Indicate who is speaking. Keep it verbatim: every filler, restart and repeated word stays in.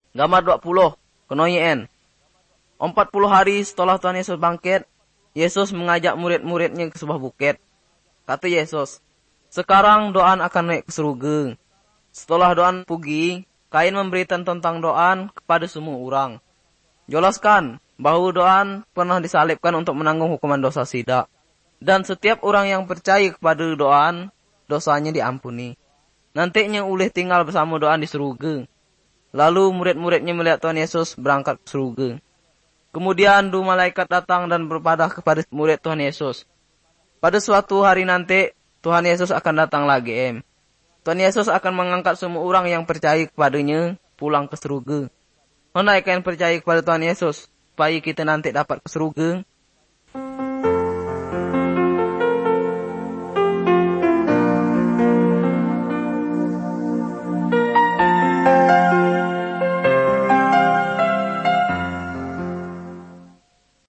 Speaker 1: Gambar dua puluh. Kenoyen. Empat puluh hari setelah Tuhan Yesus bangkit, Yesus mengajak murid-muridnya ke sebuah bukit. Kata Yesus, sekarang Doan akan naik ke surga. Setelah Doan pergi, Kain memberitakan tentang Doan kepada semua orang. Jelaskan bahwa Doan pernah disalibkan untuk menanggung hukuman dosa sida. Dan setiap orang yang percaya kepada Doan, dosanya diampuni. Nantinya boleh tinggal bersama Doan di surga. Lalu murid-muridnya melihat Tuhan Yesus berangkat ke surga. Kemudian dua malaikat datang dan berpadah kepada murid Tuhan Yesus. Pada suatu hari nanti, Tuhan Yesus akan datang lagi, em. Tuhan Yesus akan mengangkat semua orang yang percaya kepadanya pulang ke surga. Hendak kalian percaya kepada Tuhan Yesus, supaya kita nanti dapat ke surga.